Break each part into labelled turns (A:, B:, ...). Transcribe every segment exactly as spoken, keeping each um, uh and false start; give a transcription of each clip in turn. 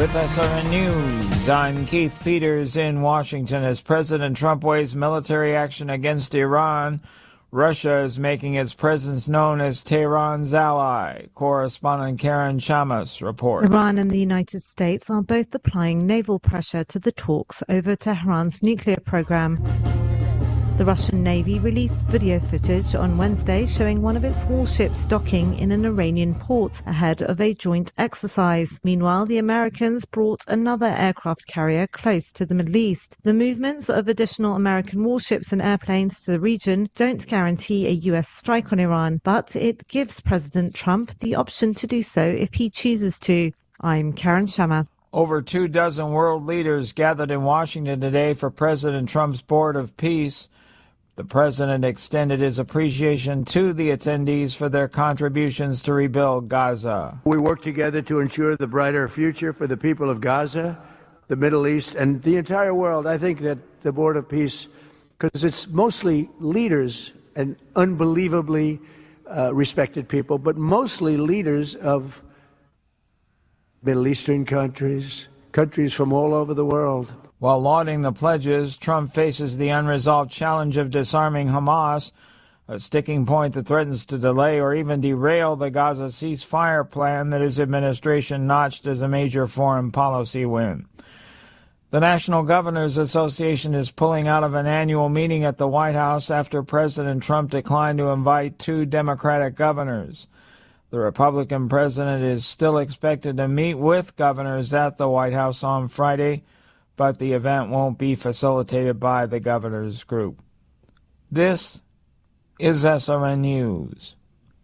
A: With S R N News, I'm Keith Peters in Washington. As President Trump weighs military action against Iran, Russia is making its presence known as Tehran's ally. Correspondent Karen Chamas reports.
B: Iran and the United States are both applying naval pressure to the talks over Tehran's nuclear program. The Russian Navy released video footage on Wednesday showing one of its warships docking in an Iranian port ahead of a joint exercise. Meanwhile, the Americans brought another aircraft carrier close to the Middle East. The movements of additional American warships and airplanes to the region don't guarantee a U S strike on Iran, but it gives President Trump the option to do so if he chooses to. I'm Karen Shamas.
A: Over two dozen world leaders gathered in Washington today for President Trump's Board of Peace. The president extended his appreciation to the attendees for their contributions to rebuild Gaza.
C: We work together to ensure the brighter future for the people of Gaza, the Middle East, and the entire world. I think that the Board of Peace, because it's mostly leaders and unbelievably uh, respected people, but mostly leaders of Middle Eastern countries, countries from all over the world.
A: While lauding the pledges, Trump faces the unresolved challenge of disarming Hamas, a sticking point that threatens to delay or even derail the Gaza ceasefire plan that his administration notched as a major foreign policy win. The National Governors Association is pulling out of an annual meeting at the White House after President Trump declined to invite two Democratic governors. The Republican president is still expected to meet with governors at the White House on Friday, but the event won't be facilitated by the governors group. This is S R N News.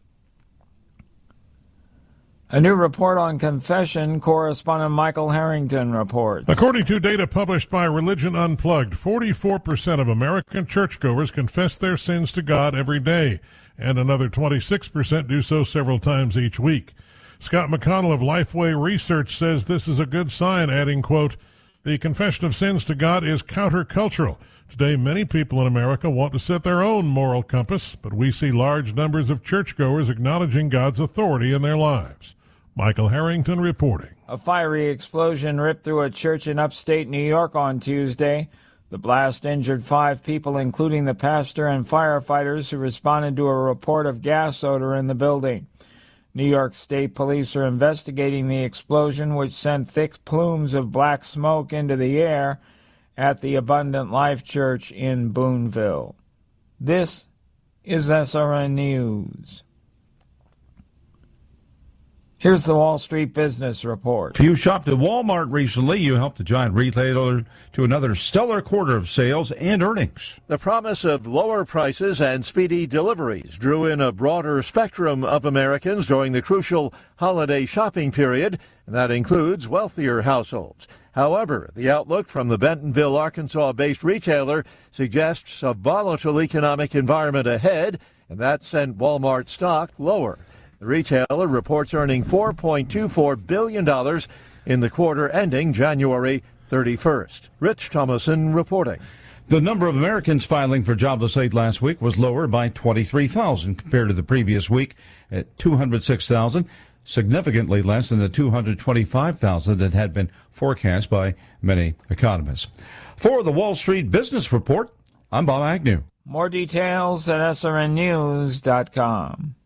A: A new report on confession, correspondent Michael Harrington reports.
D: According to data published by Religion Unplugged, forty-four percent of American churchgoers confess their sins to God every day, and another twenty-six percent do so several times each week. Scott McConnell of Lifeway Research says this is a good sign, adding, quote, "The confession of sins to God is countercultural. Today, many people in America want to set their own moral compass, but we see large numbers of churchgoers acknowledging God's authority in their lives." Michael Harrington reporting.
A: A fiery explosion ripped through a church in upstate New York on Tuesday. The blast injured five people, including the pastor and firefighters who responded to a report of gas odor in the building. New York State Police are investigating the explosion, which sent thick plumes of black smoke into the air at the Abundant Life Church in Boonville. This is S R N News. Here's the Wall Street Business Report.
E: If you shopped at Walmart recently, you helped the giant retailer to another stellar quarter of sales and earnings.
F: The promise of lower prices and speedy deliveries drew in a broader spectrum of Americans during the crucial holiday shopping period, and that includes wealthier households. However, the outlook from the Bentonville, Arkansas-based retailer suggests a volatile economic environment ahead, and that sent Walmart stock lower. The retailer reports earning four point two four billion dollars in the quarter ending January thirty-first. Rich Thomason reporting.
E: The number of Americans filing for jobless aid last week was lower by twenty-three thousand compared to the previous week at two hundred six thousand, significantly less than the two hundred twenty-five thousand that had been forecast by many economists. For the Wall Street Business Report, I'm Bob Agnew.
A: More details at S R N news dot com.